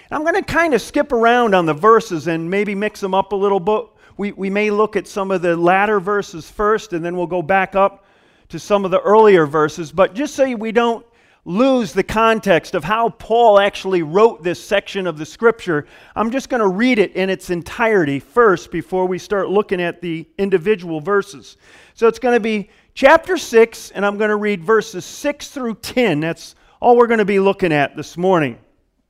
I'm going to kind of skip around on the verses and maybe mix them up a little bit. We may look at some of the latter verses first, and then we'll go back up to some of the earlier verses. But just so we don't lose the context of how Paul actually wrote this section of the Scripture, I'm just going to read it in its entirety first before we start looking at the individual verses. So it's going to be chapter 6, and I'm going to read verses 6 through 10. That's all we're going to be looking at this morning.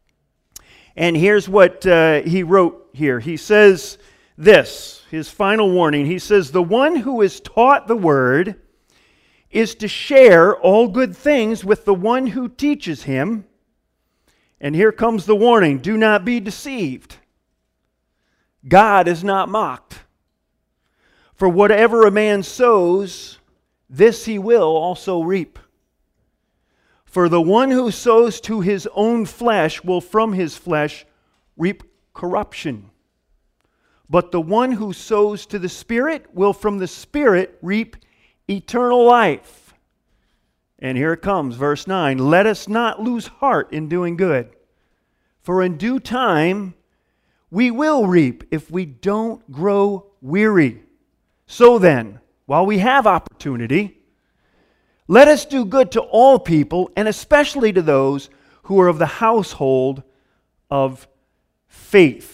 And here's what he wrote here. He says this, his final warning. He says, "The one who is taught the word is to share all good things with the one who teaches him." And here comes the warning: "Do not be deceived. God is not mocked. For whatever a man sows, this he will also reap. For the one who sows to his own flesh will from his flesh reap corruption. But the one who sows to the Spirit will from the Spirit reap eternal life." And here it comes, verse 9. "Let us not lose heart in doing good, for in due time we will reap if we don't grow weary. So then, while we have opportunity, let us do good to all people, and especially to those who are of the household of faith."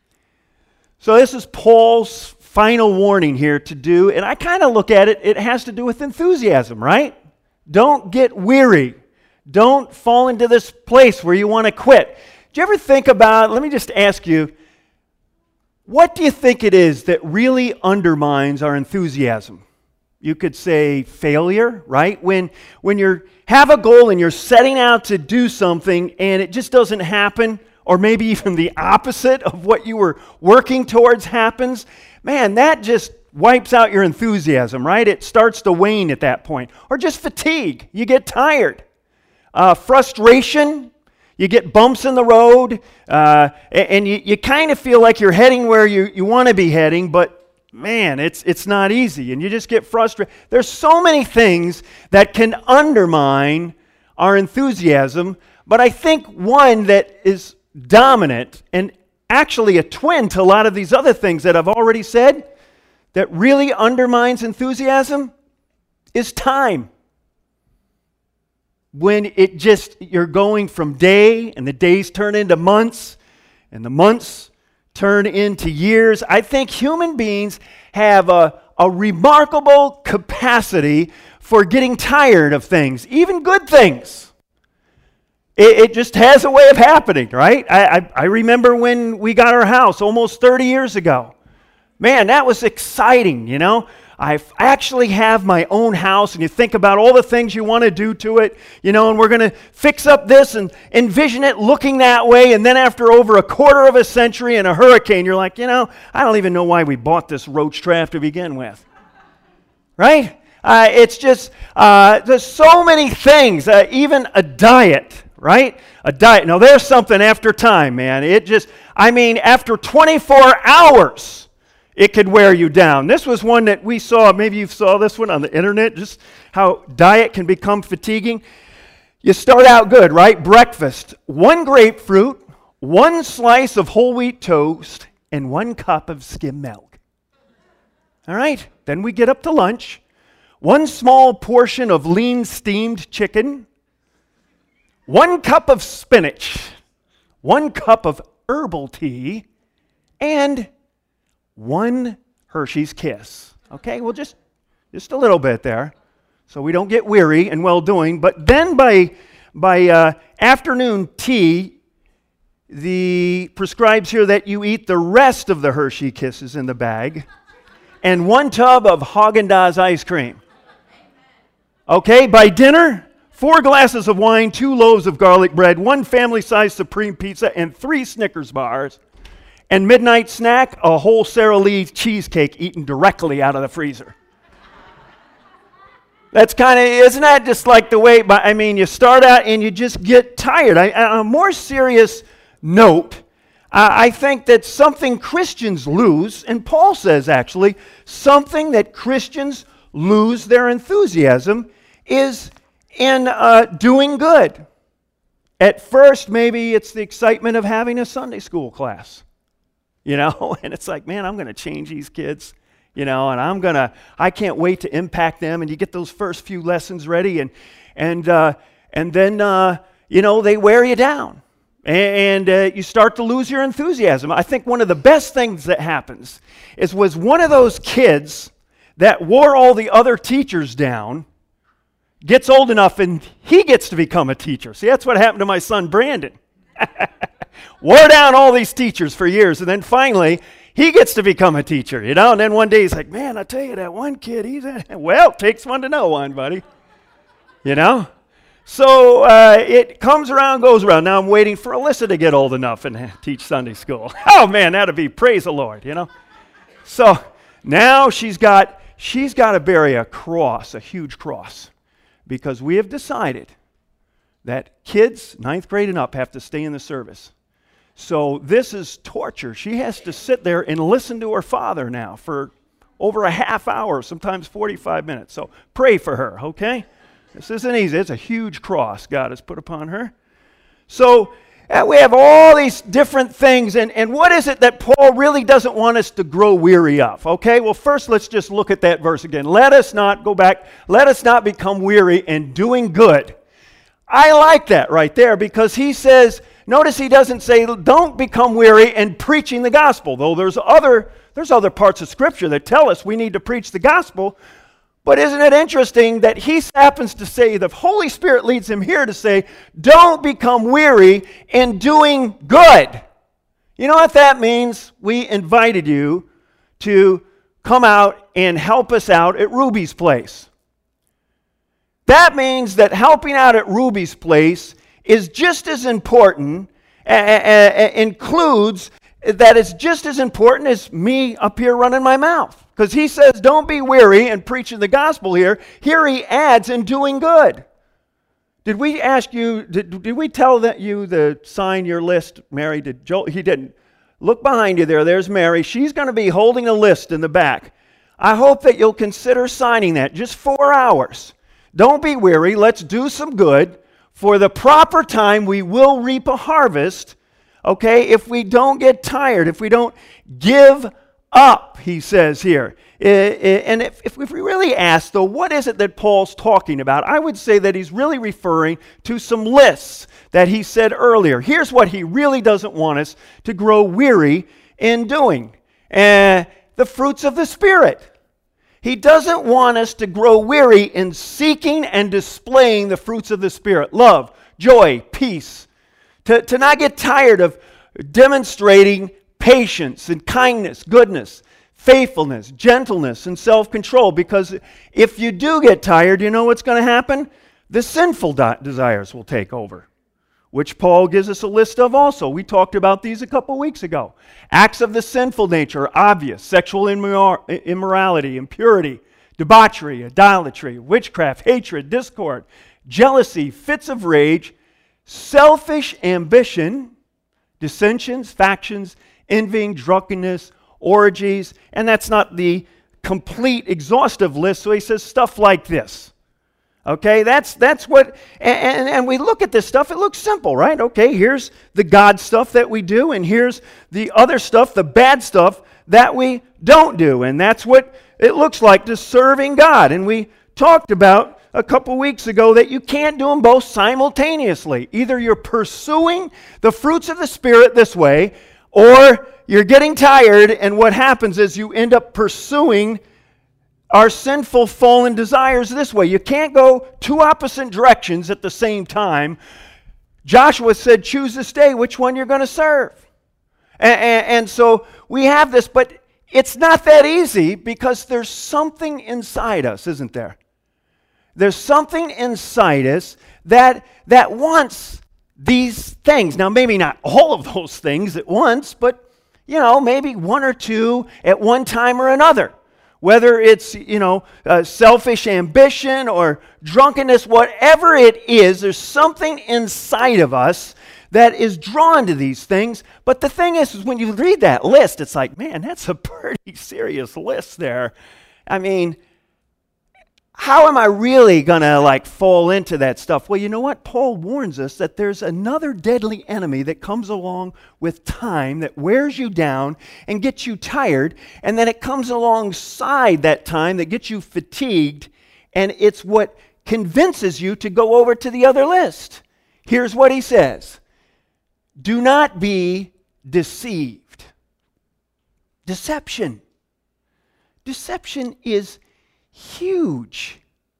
So this is Paul's final warning here to do, and I kind of look at it, it has to do with enthusiasm, right? Don't get weary. Don't fall into this place where you want to quit. Do you ever think about, let me just ask you, what do you think it is that really undermines our enthusiasm? You could say failure, right? When you have a goal and you're setting out to do something and it just doesn't happen, or maybe even the opposite of what you were working towards happens, man, that just wipes out your enthusiasm, right? It starts to wane at that point. Or just fatigue. You get tired. Frustration. You get bumps in the road. And you kind of feel like you're heading where you want to be heading, but man, it's not easy. And you just get frustrated. There's so many things that can undermine our enthusiasm, but I think one that is dominant and actually a twin to a lot of these other things that I've already said that really undermines enthusiasm is time. When you're going from day, and the days turn into months, and the months turn into years. I think human beings have a remarkable capacity for getting tired of things, even good things. It just has a way of happening, right? I remember when we got our house almost 30 years ago. Man, that was exciting, you know. I actually have my own house, and you think about all the things you want to do to it, you know, and we're going to fix up this and envision it looking that way, and then after over a quarter of a century and a hurricane, you're like, you know, I don't even know why we bought this roach trap to begin with, right? It's just, there's so many things, even a diet, right? A diet. Now, there's something after time, man. After 24 hours, it could wear you down. This was one that we saw, maybe you saw this one on the internet, just how diet can become fatiguing. You start out good, right? Breakfast, 1 grapefruit, 1 slice of whole wheat toast, and 1 cup of skim milk. All right? Then we get up to lunch, 1 small portion of lean steamed chicken, 1 cup of spinach, 1 cup of herbal tea, and 1 Hershey's Kiss. Okay, well, just a little bit there, so we don't get weary and well-doing. But then by afternoon tea, the prescribes here that you eat the rest of the Hershey Kisses in the bag, and 1 tub of Haagen-Dazs ice cream. Okay, by dinner, 4 glasses of wine, 2 loaves of garlic bread, 1 family-sized Supreme pizza, and 3 Snickers bars. And midnight snack, a whole Sara Lee cheesecake eaten directly out of the freezer. That's isn't that just like the way, you start out and you just get tired. On a more serious note, I think that something Christians lose, and Paul says actually, something that Christians lose their enthusiasm is in doing good. at first, maybe it's the excitement of having a Sunday school class, and it's like, man, I'm going to change these kids, and I can't wait to impact them. And you get those first few lessons ready, and then, they wear you down. And you start to lose your enthusiasm. I think one of the best things that happens was one of those kids that wore all the other teachers down gets old enough and he gets to become a teacher. See, that's what happened to my son Brandon. Wore down all these teachers for years, and then finally he gets to become a teacher, and then one day he's like, man, I tell you, that one kid, well, takes one to know one, buddy. So it comes around, goes around. Now I'm waiting for Alyssa to get old enough and teach Sunday school. Oh man, that'd be, praise the Lord, So now she's got to bury a cross, a huge cross, because we have decided that kids, 9th grade and up, have to stay in the service. So this is torture. She has to sit there and listen to her father now for over a half hour, sometimes 45 minutes. So pray for her, okay? This isn't easy. It's a huge cross God has put upon her. So we have all these different things. And what is it that Paul really doesn't want us to grow weary of? Okay, well, first let's just look at that verse again. Let us not go back. Let us not become weary in doing good. I like that right there because he says, notice he doesn't say don't become weary in preaching the gospel, though there's other parts of Scripture that tell us we need to preach the gospel. But isn't it interesting that he happens to say, the Holy Spirit leads him here to say, don't become weary in doing good. You know what that means? We invited you to come out and help us out at Ruby's place. That means that helping out at Ruby's place is just as important, includes that it's just as important as me up here running my mouth. Because he says, don't be weary in preaching the gospel here. Here he adds, in doing good. Did we ask you, did we tell you to sign your list, Mary? Did Joel? He didn't. Look behind you there. There's Mary. She's going to be holding a list in the back. I hope that you'll consider signing that. Just 4 hours. Don't be weary. Let's do some good. For the proper time, we will reap a harvest. Okay? If we don't get tired, if we don't give up, he says here. And if we really ask, though, what is it that Paul's talking about? I would say that he's really referring to some lists that he said earlier. Here's what he really doesn't want us to grow weary in doing. The fruits of the Spirit. He doesn't want us to grow weary in seeking and displaying the fruits of the Spirit. Love, joy, peace. To not get tired of demonstrating patience and kindness, goodness, faithfulness, gentleness, and self-control. Because if you do get tired, you know what's going to happen? The sinful desires will take over, which Paul gives us a list of also. We talked about these a couple weeks ago. Acts of the sinful nature are obvious: sexual immorality, impurity, debauchery, idolatry, witchcraft, hatred, discord, jealousy, fits of rage, selfish ambition, dissensions, factions, envying, drunkenness, orgies. And that's not the complete exhaustive list, so he says stuff like this. Okay, that's what, and we look at this stuff, it looks simple, right? Okay, here's the God stuff that we do, and here's the other stuff, the bad stuff that we don't do. And that's what it looks like to serving God. And we talked about a couple weeks ago that you can't do them both simultaneously. Either you're pursuing the fruits of the Spirit this way, or you're getting tired, and what happens is you end up pursuing our sinful, fallen desires this way. You can't go two opposite directions at the same time. Joshua said, choose this day which one you're going to serve. And so we have this, but it's not that easy because there's something inside us, isn't there? There's something inside us that wants these things. Now, maybe not all of those things at once, but, maybe one or two at one time or another. Whether it's, selfish ambition or drunkenness, whatever it is, there's something inside of us that is drawn to these things. But the thing is when you read that list, it's like, man, that's a pretty serious list there. I mean, how am I really going to like fall into that stuff? Well, you know what? Paul warns us that there's another deadly enemy that comes along with time that wears you down and gets you tired, and then it comes alongside that time that gets you fatigued, and it's what convinces you to go over to the other list. Here's what he says. Do not be deceived. Deception. Deception is huge.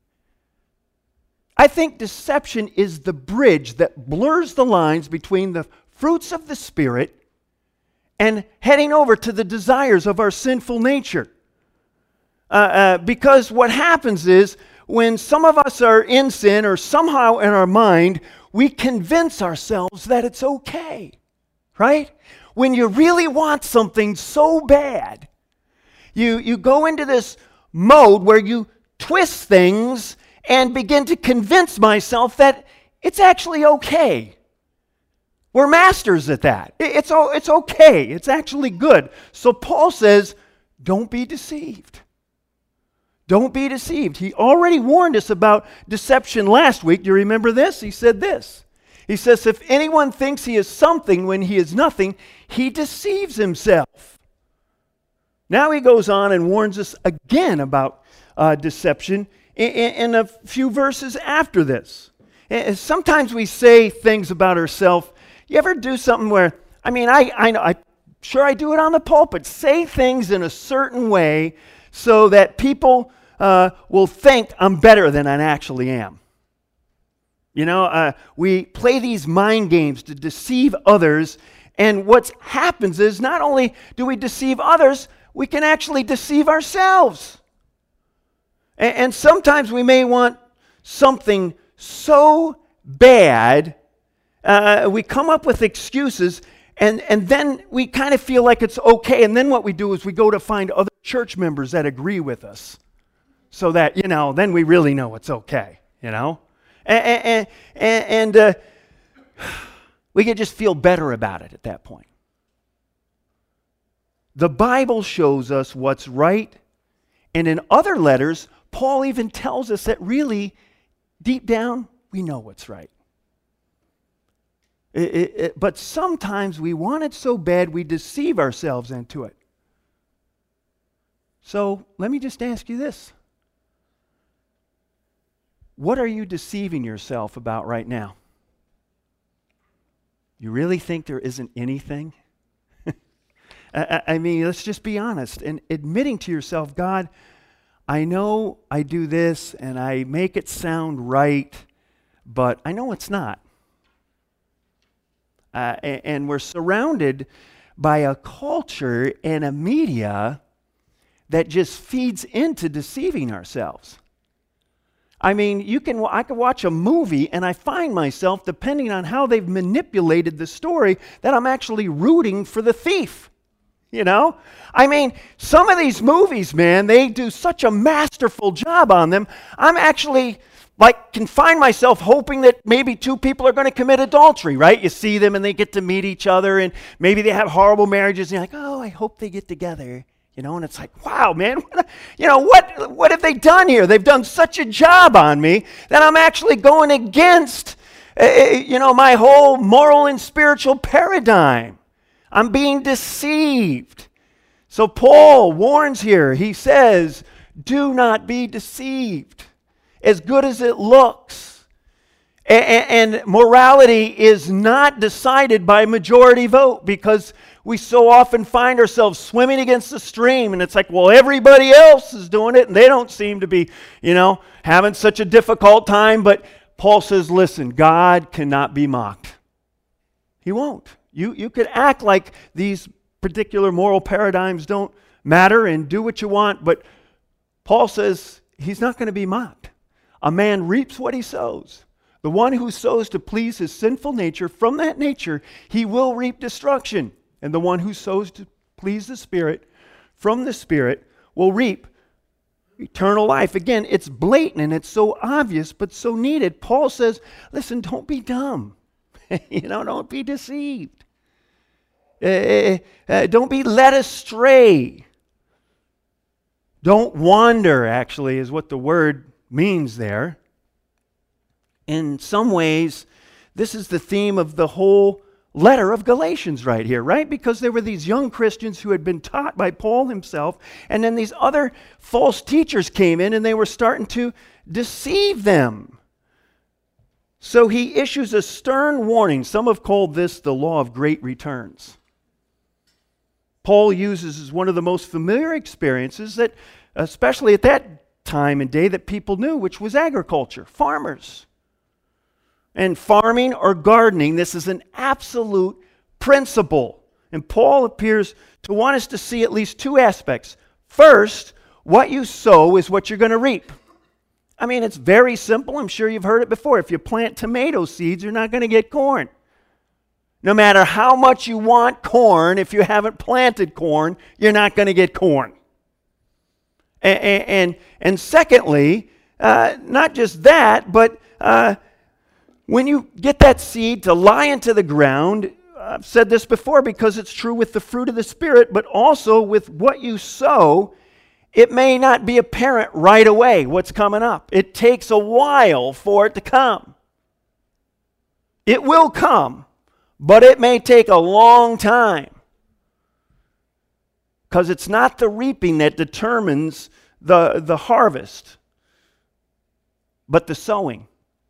I think deception is the bridge that blurs the lines between the fruits of the Spirit and heading over to the desires of our sinful nature. Because what happens is when some of us are in sin or somehow in our mind, we convince ourselves that it's okay, right? When you really want something so bad, you go into this mode where you twist things and begin to convince myself that it's actually okay. We're masters at that. It's okay. It's actually good. So Paul says, don't be deceived. Don't be deceived. He already warned us about deception last week. Do you remember this? He said this. He says, if anyone thinks he is something when he is nothing, he deceives himself. Now he goes on and warns us again about deception in a few verses after this. Sometimes we say things about ourselves. You ever do something where, I'm sure I do it on the pulpit, say things in a certain way so that people will think I'm better than I actually am. You know, we play these mind games to deceive others, and what happens is not only do we deceive others, we can actually deceive ourselves. And sometimes we may want something so bad, we come up with excuses, and then we kind of feel like it's okay, and then what we do is we go to find other church members that agree with us so that, then we really know it's okay, And we can just feel better about it at that point. The Bible shows us what's right, and in other letters, Paul even tells us that really, deep down, we know what's right. But sometimes we want it so bad, we deceive ourselves into it. So let me just ask you this. What are you deceiving yourself about right now? You really think there isn't anything? Let's just be honest and admitting to yourself, God, I know I do this and I make it sound right, but I know it's not. And we're surrounded by a culture and a media that just feeds into deceiving ourselves. I could watch a movie and I find myself, depending on how they've manipulated the story, that I'm actually rooting for the thief. Some of these movies, man, they do such a masterful job on them. I'm actually can find myself hoping that maybe two people are going to commit adultery, right? You see them and they get to meet each other and maybe they have horrible marriages and you're like, oh, I hope they get together. And it's like, wow, man, what have they done here? They've done such a job on me that I'm actually going against, my whole moral and spiritual paradigm. I'm being deceived. So Paul warns here. He says, do not be deceived. As good as it looks. And morality is not decided by majority vote, because we so often find ourselves swimming against the stream, and it's like, well, everybody else is doing it, and they don't seem to be, having such a difficult time. But Paul says, listen, God cannot be mocked. He won't. You could act like these particular moral paradigms don't matter and do what you want, but Paul says he's not going to be mocked. A man reaps what he sows. The one who sows to please his sinful nature, from that nature he will reap destruction. And the one who sows to please the Spirit, from the Spirit will reap eternal life. Again, it's blatant and it's so obvious, but so needed. Paul says, listen, don't be dumb. Don't be deceived. Don't be led astray. Don't wander, actually, is what the word means there. In some ways, this is the theme of the whole letter of Galatians right here, right? Because there were these young Christians who had been taught by Paul himself, and then these other false teachers came in and they were starting to deceive them. So he issues a stern warning. Some have called this the law of great returns. Paul uses as one of the most familiar experiences that, especially at that time and day, that people knew, which was agriculture, farmers. And farming or gardening, this is an absolute principle. And Paul appears to want us to see at least two aspects. First, what you sow is what you're going to reap. I mean, it's very simple. I'm sure you've heard it before. If you plant tomato seeds, you're not going to get corn. No matter how much you want corn, if you haven't planted corn, you're not going to get corn. And secondly, not just that, but when you get that seed to lie into the ground, I've said this before because it's true with the fruit of the Spirit, but also with what you sow, it may not be apparent right away what's coming up. It takes a while for it to come. It will come, but it may take a long time. Because it's not the reaping that determines the harvest, but the sowing.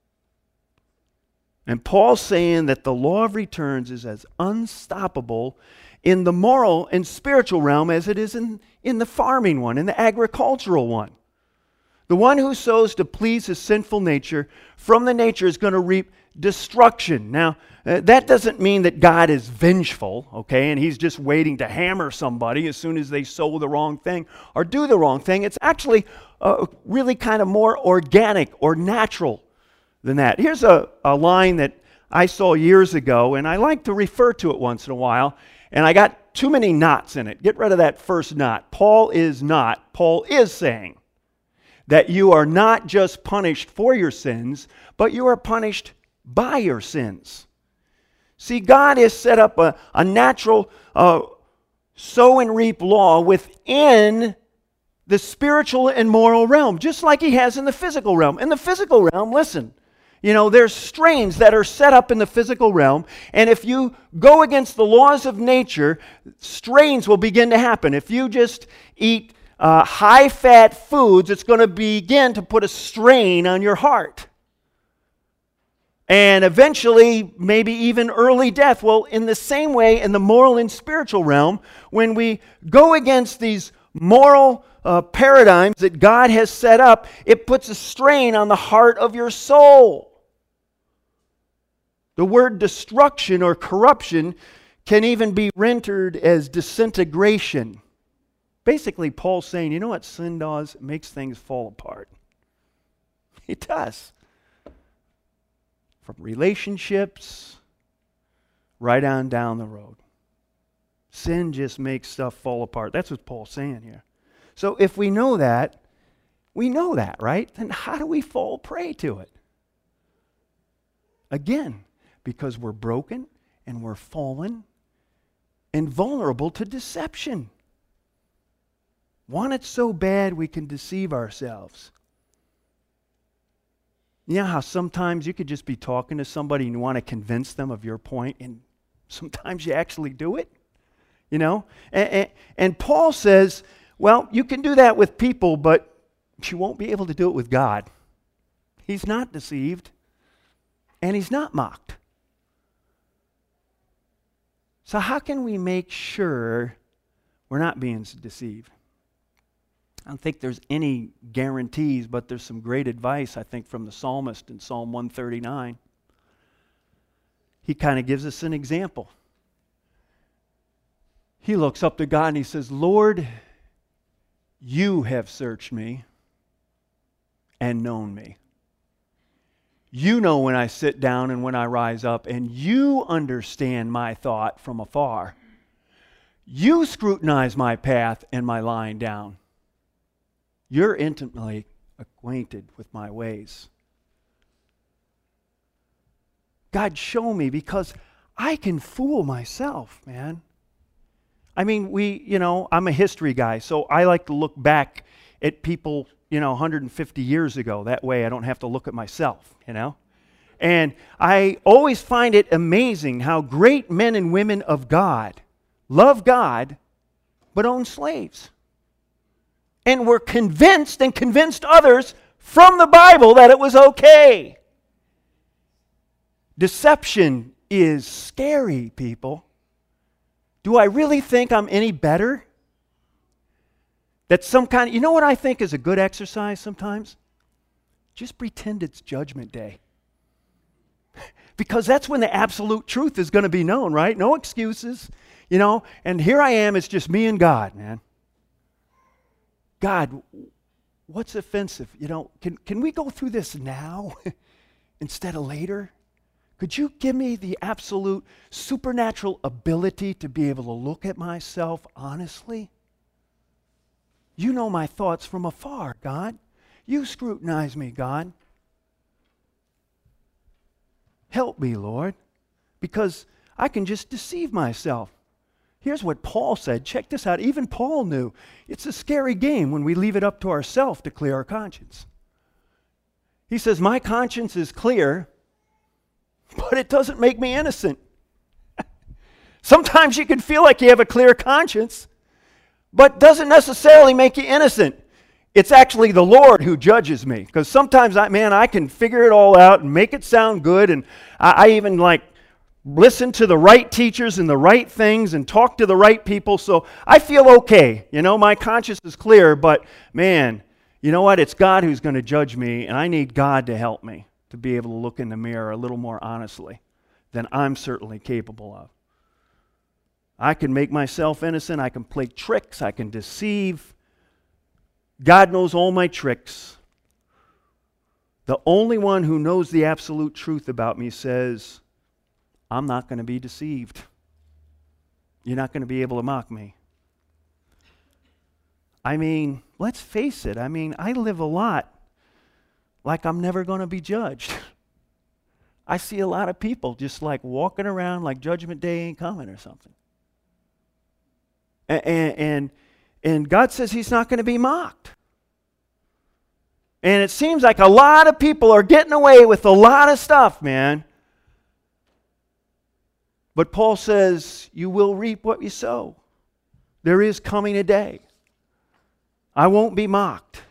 And Paul's saying that the law of returns is as unstoppable in the moral and spiritual realm as it is in the farming one, in the agricultural one. The one who sows to please his sinful nature from the nature is going to reap destruction. Now, that doesn't mean that God is vengeful, okay, and he's just waiting to hammer somebody as soon as they sow the wrong thing or do the wrong thing. It's actually really kind of more organic or natural than that. Here's a line that I saw years ago, and I like to refer to it once in a while, and I got too many knots in it. Get rid of that first knot. Paul is saying that you are not just punished for your sins, but you are punished by your sins. See, God has set up a natural sow and reap law within the spiritual and moral realm, just like he has in the physical realm. In the physical realm, listen, there's strains that are set up in the physical realm, and if you go against the laws of nature, strains will begin to happen. If you just eat high-fat foods, it's going to begin to put a strain on your heart. And eventually, maybe even early death. Well, in the same way, in the moral and spiritual realm, when we go against these moral paradigms that God has set up, it puts a strain on the heart of your soul. The word destruction or corruption can even be rendered as disintegration. Basically, Paul's saying, you know what sin does? It makes things fall apart. It does. From relationships right on down the road. Sin just makes stuff fall apart. That's what Paul's saying here. So if we know that, right? Then how do we fall prey to it? Again, because we're broken and we're fallen and vulnerable to deception. Want it so bad we can deceive ourselves. You know how sometimes you could just be talking to somebody and you want to convince them of your point, and sometimes you actually do it? And Paul says, well, you can do that with people, but you won't be able to do it with God. He's not deceived, and he's not mocked. So how can we make sure we're not being deceived? I don't think there's any guarantees, but there's some great advice, I think, from the psalmist in Psalm 139. He kind of gives us an example. He looks up to God and he says, Lord, you have searched me and known me. You know when I sit down and when I rise up, and you understand my thought from afar. You scrutinize my path and my lying down. You're intimately acquainted with my ways. God, show me, because I can fool myself, man. I mean, I'm a history guy, so I like to look back at people 150 years ago. That way I don't have to look at myself, And I always find it amazing how great men and women of God love God, but own slaves. And were convinced and convinced others from the Bible that it was okay. Deception is scary, people. Do I really think I'm any better? That's some kind of, what I think is a good exercise sometimes? Just pretend it's Judgment Day. Because that's when the absolute truth is going to be known, right? No excuses, And here I am, it's just me and God, man. God, what's offensive? Can we go through this now instead of later? Could you give me the absolute supernatural ability to be able to look at myself honestly? You know my thoughts from afar, God. You scrutinize me, God. Help me, Lord, because I can just deceive myself. Here's what Paul said. Check this out. Even Paul knew it's a scary game when we leave it up to ourselves to clear our conscience. He says, my conscience is clear, but it doesn't make me innocent. Sometimes you can feel like you have a clear conscience, but doesn't necessarily make you innocent. It's actually the Lord who judges me. Because sometimes, I can figure it all out and make it sound good, and I even listen to the right teachers and the right things and talk to the right people, so I feel okay. My conscience is clear, but man, you know what? It's God who's going to judge me, and I need God to help me to be able to look in the mirror a little more honestly than I'm certainly capable of. I can make myself innocent. I can play tricks. I can deceive. God knows all my tricks. The only one who knows the absolute truth about me says, I'm not going to be deceived. You're not going to be able to mock me. Let's face it. I live a lot like I'm never going to be judged. I see a lot of people just walking around like Judgment Day ain't coming or something. And God says He's not going to be mocked. And it seems like a lot of people are getting away with a lot of stuff, man. But Paul says, you will reap what you sow. There is coming a day. I won't be mocked.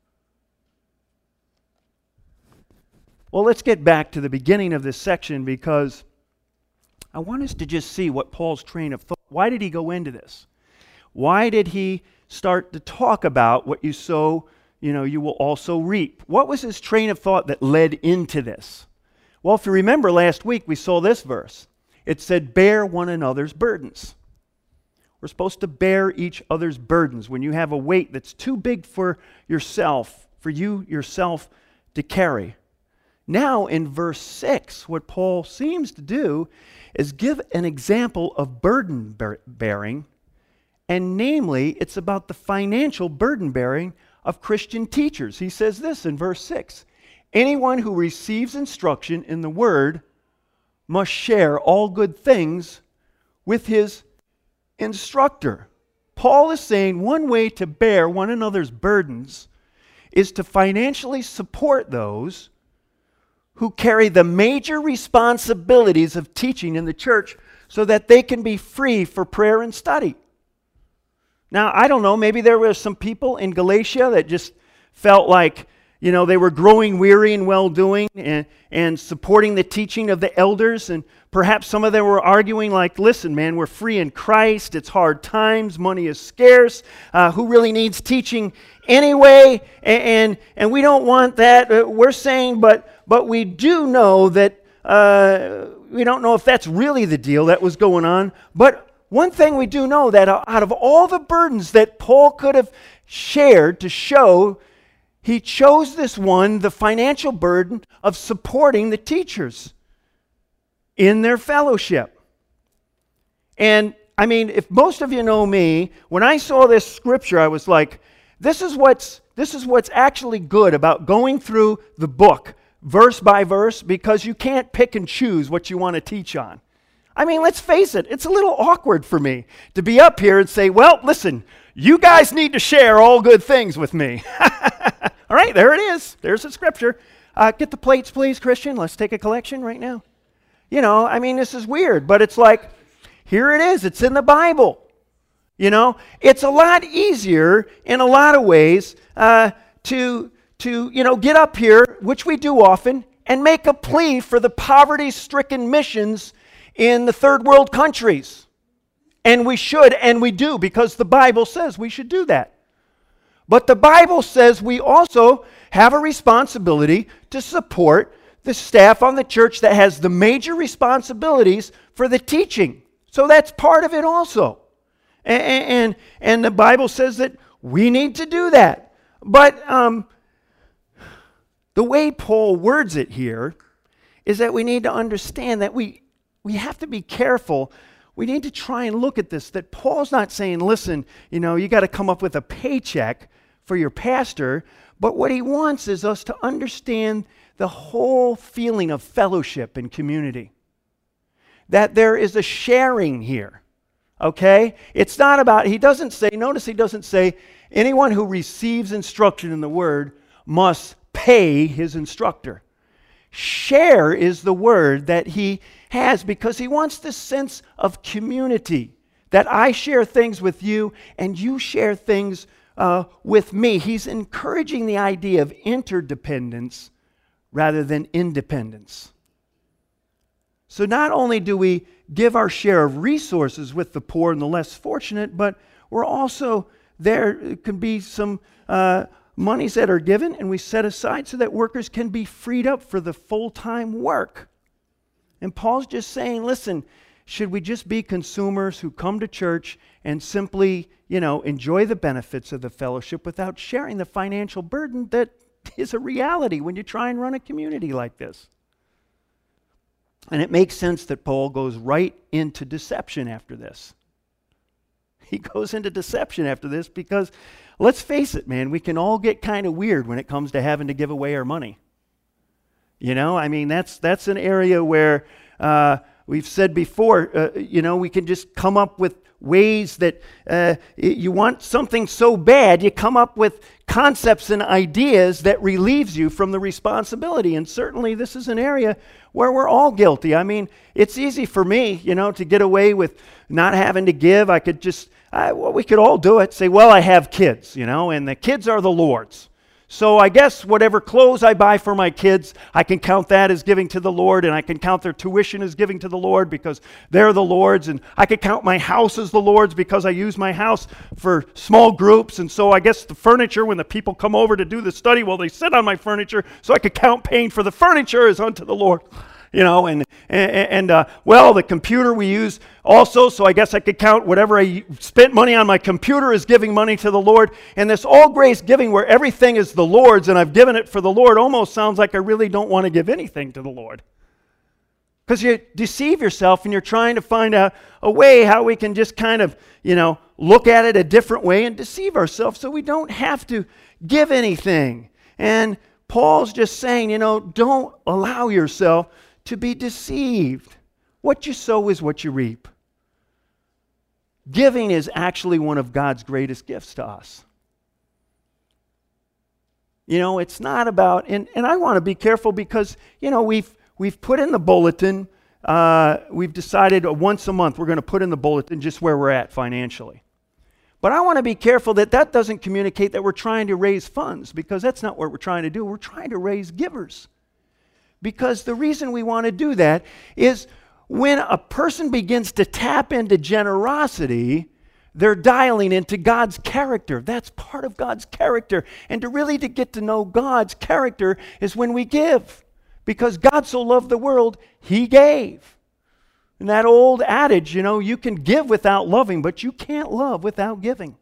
Well, let's get back to the beginning of this section because I want us to just see what Paul's train of thought. Why did he go into this? Why did he start to talk about what you sow, you will also reap? What was his train of thought that led into this? Well, if you remember last week, we saw this verse. It said, bear one another's burdens. We're supposed to bear each other's burdens. When you have a weight that's too big for yourself, for you yourself to carry. Now in verse 6, what Paul seems to do is give an example of burden bearing, and namely, it's about the financial burden bearing of Christian teachers. He says this in verse 6, anyone who receives instruction in the word must share all good things with his instructor. Paul is saying one way to bear one another's burdens is to financially support those who carry the major responsibilities of teaching in the church so that they can be free for prayer and study. Now, I don't know, maybe there were some people in Galatia that just felt like, they were growing weary in well-doing and supporting the teaching of the elders. And perhaps some of them were arguing like, listen, man, we're free in Christ. It's hard times. Money is scarce. Who really needs teaching anyway? And we don't want that. We're saying, but we do know that we don't know if that's really the deal that was going on. But one thing we do know, that out of all the burdens that Paul could have shared to show, he chose this one, the financial burden of supporting the teachers in their fellowship. And if most of you know me, when I saw this scripture, I was like, this is what's actually good about going through the book verse by verse, because you can't pick and choose what you want to teach on. I mean, let's face it, it's a little awkward for me to be up here and say, well, listen, you guys need to share all good things with me. All right, there it is. There's the scripture. Get the plates, please, Christian. Let's take a collection right now. You know, I mean, this is weird, but it's like, here it is. It's in the Bible. You know, it's a lot easier in a lot of ways to get up here, which we do often, and make a plea for the poverty-stricken missions in the third world countries. And we should, and we do, because the Bible says we should do that. But the Bible says we also have a responsibility to support the staff on the church that has the major responsibilities for the teaching. So that's part of it also. And the Bible says that we need to do that. But the way Paul words it here is that we need to understand that we have to be careful. We need to try and look at this, that Paul's not saying, listen, you got to come up with a paycheck for your pastor, but what he wants is us to understand the whole feeling of fellowship and community. That there is a sharing here, okay? It's not about, notice he doesn't say, anyone who receives instruction in the word must pay his instructor. Share is the word that he has because he wants this sense of community, that I share things with you and you share things with me. He's encouraging the idea of interdependence rather than independence. So not only do we give our share of resources with the poor and the less fortunate, but we're also there can be some monies that are given and we set aside so that workers can be freed up for the full-time work. And Paul's just saying, listen, should we just be consumers who come to church and simply, enjoy the benefits of the fellowship without sharing the financial burden that is a reality when you try and run a community like this? And it makes sense that Paul goes right into deception after this. He goes into deception after this because, let's face it, man, we can all get kind of weird when it comes to having to give away our money. That's an area where we've said before, we can just come up with ways that you want something so bad, you come up with concepts and ideas that relieves you from the responsibility. And certainly this is an area where we're all guilty. I mean, it's easy for me, to get away with not having to give. I could just, we could all do it. Say, well, I have kids, and the kids are the Lord's. So I guess whatever clothes I buy for my kids, I can count that as giving to the Lord, and I can count their tuition as giving to the Lord because they're the Lord's, and I could count my house as the Lord's because I use my house for small groups, and so I guess the furniture, when the people come over to do the study, well, they sit on my furniture, so I could count paying for the furniture as unto the Lord. The computer we use also, so I guess I could count whatever I spent money on my computer as giving money to the Lord. And this all grace giving where everything is the Lord's and I've given it for the Lord almost sounds like I really don't want to give anything to the Lord. Because you deceive yourself and you're trying to find out a way how we can just kind of, look at it a different way and deceive ourselves so we don't have to give anything. And Paul's just saying, don't allow yourself to be deceived. What you sow is what you reap. Giving is actually one of God's greatest gifts to us. It's not about, and I want to be careful because, we've put in the bulletin, we've decided once a month we're going to put in the bulletin just where we're at financially. But I want to be careful that doesn't communicate that we're trying to raise funds, because that's not what we're trying to do. We're trying to raise givers. Because the reason we want to do that is when a person begins to tap into generosity, they're dialing into God's character. That's part of God's character. And to get to know God's character is when we give. Because God so loved the world, He gave. And that old adage, you can give without loving, but you can't love without giving.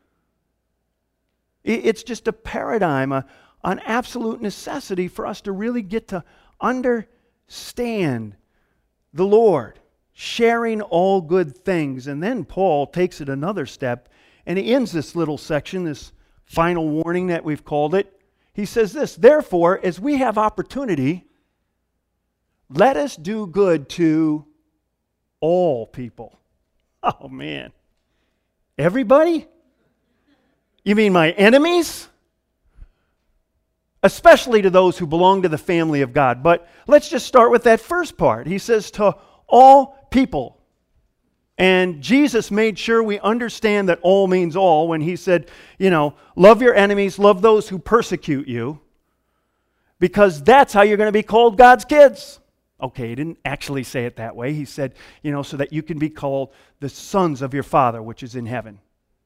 It's just a paradigm, an absolute necessity for us to really get to understand the Lord, sharing all good things. And then Paul takes it another step, and he ends this little section, this final warning that we've called it. He says this, therefore, as we have opportunity, let us do good to all people. Oh, man. Everybody? You mean my enemies? Especially to those who belong to the family of God. But let's just start with that first part. He says to all people. And Jesus made sure we understand that all means all when he said, love your enemies, love those who persecute you, because that's how you're going to be called God's kids. Okay, he didn't actually say it that way. He said, so that you can be called the sons of your Father, which is in heaven.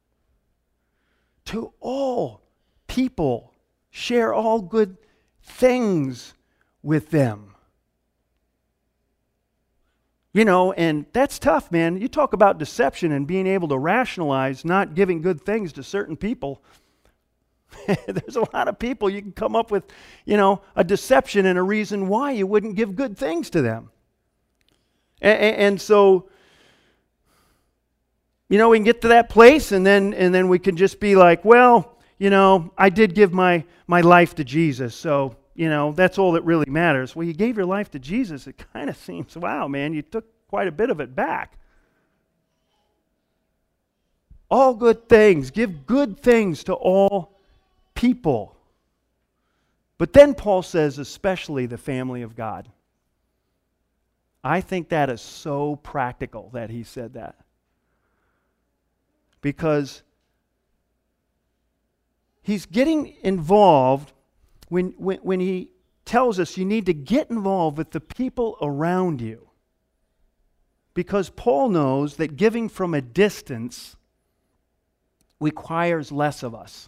To all people, share all good things with them. And that's tough, man. You talk about deception and being able to rationalize not giving good things to certain people. There's a lot of people you can come up with, a deception and a reason why you wouldn't give good things to them. And so, we can get to that place and then we can just be like, well, I did give my life to Jesus, so that's all that really matters. Well, you gave your life to Jesus, it kind of seems, wow, man, you took quite a bit of it back. All good things, give good things to all people. But then Paul says, especially the family of God. I think that is so practical that he said that. Because he's getting involved when he tells us you need to get involved with the people around you. Because Paul knows that giving from a distance requires less of us.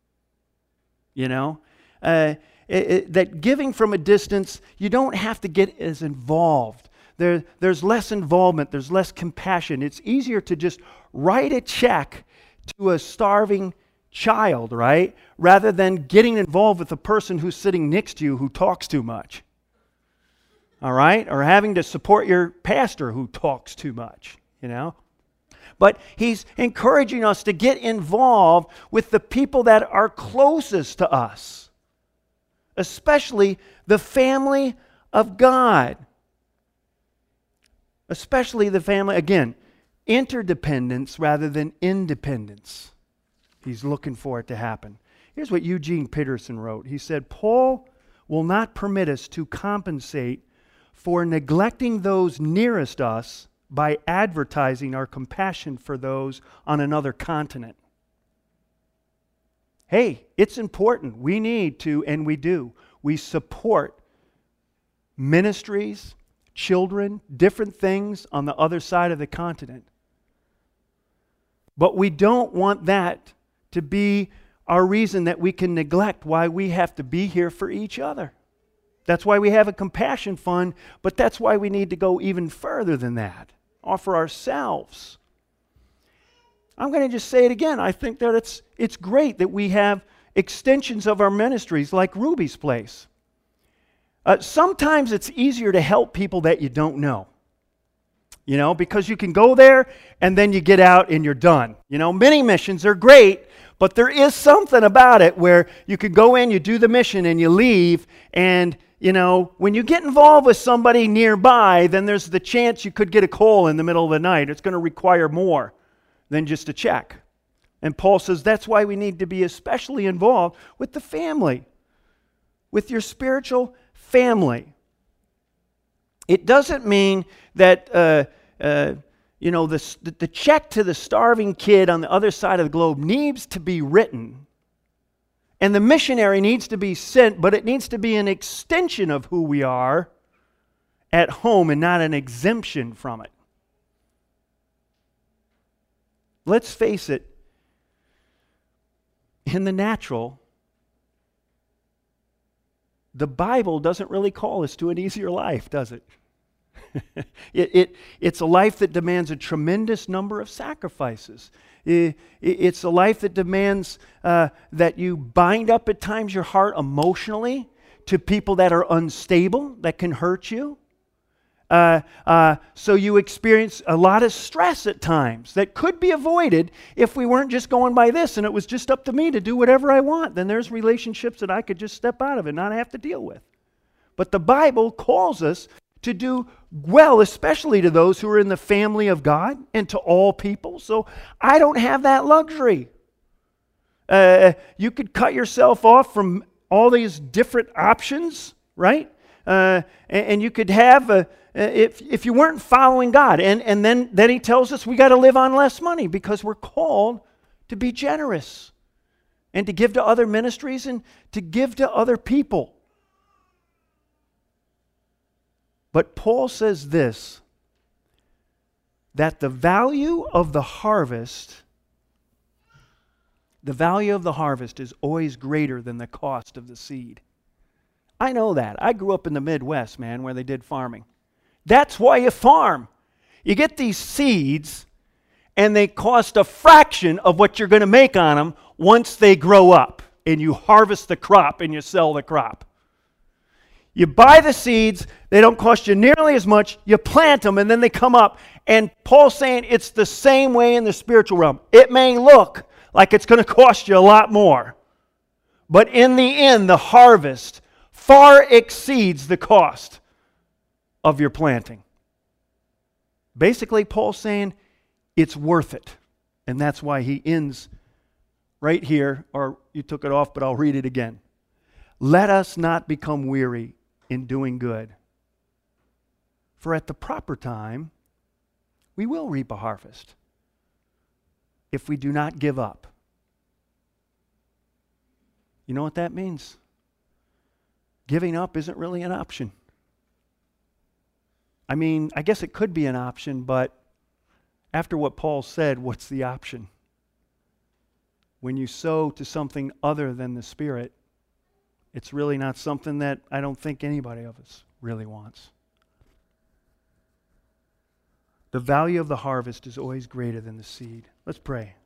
That giving from a distance, you don't have to get as involved. There's less involvement, there's less compassion. It's easier to just write a check to a starving child, right? Rather than getting involved with the person who's sitting next to you who talks too much. All right? Or having to support your pastor who talks too much, But he's encouraging us to get involved with the people that are closest to us, especially the family of God. Especially the family, again, interdependence rather than independence. He's looking for it to happen. Here's what Eugene Peterson wrote. He said, Paul will not permit us to compensate for neglecting those nearest us by advertising our compassion for those on another continent. Hey, it's important. We need to, and we do. We support ministries, children, different things on the other side of the continent. But we don't want that to be our reason that we can neglect why we have to be here for each other. That's why we have a compassion fund, but that's why we need to go even further than that. Offer ourselves. I'm going to just say it again. I think that it's great that we have extensions of our ministries like Ruby's Place. Sometimes it's easier to help people that you don't know. Because you can go there and then you get out and you're done. Mini missions are great, but there is something about it where you could go in, you do the mission, and you leave, and when you get involved with somebody nearby, then there's the chance you could get a call in the middle of the night. It's going to require more than just a check. And Paul says that's why we need to be especially involved with the family, with your spiritual family. It doesn't mean that the check to the starving kid on the other side of the globe needs to be written. And the missionary needs to be sent, but it needs to be an extension of who we are at home and not an exemption from it. Let's face it, in the natural, the Bible doesn't really call us to an easier life, does it? It's a life that demands a tremendous number of sacrifices. It's a life that demands that you bind up at times your heart emotionally to people that are unstable, that can hurt you. So you experience a lot of stress at times that could be avoided if we weren't just going by this and it was just up to me to do whatever I want. Then there's relationships that I could just step out of and not have to deal with. But the Bible calls us to do well, especially to those who are in the family of God and to all people. So I don't have that luxury. You could cut yourself off from all these different options, right? And you could have, if you weren't following God. And then he tells us we got to live on less money because we're called to be generous and to give to other ministries and to give to other people. But Paul says this, that the value of the harvest is always greater than the cost of the seed. I know that. I grew up in the Midwest, man, where they did farming. That's why you farm. You get these seeds, and they cost a fraction of what you're going to make on them once they grow up, and you harvest the crop and you sell the crop. You buy the seeds, they don't cost you nearly as much, you plant them, and then they come up. And Paul's saying it's the same way in the spiritual realm. It may look like it's going to cost you a lot more, but in the end, the harvest far exceeds the cost of your planting. Basically, Paul's saying it's worth it. And that's why he ends right here, or you took it off, but I'll read it again. Let us not become weary in doing good, for at the proper time we will reap a harvest if we do not give up. You know what that means? Giving up isn't really an option. I mean, I guess it could be an option, but after what Paul said, what's the option? When you sow to something other than the Spirit, it's really not something that I don't think anybody of us really wants. The value of the harvest is always greater than the seed. Let's pray.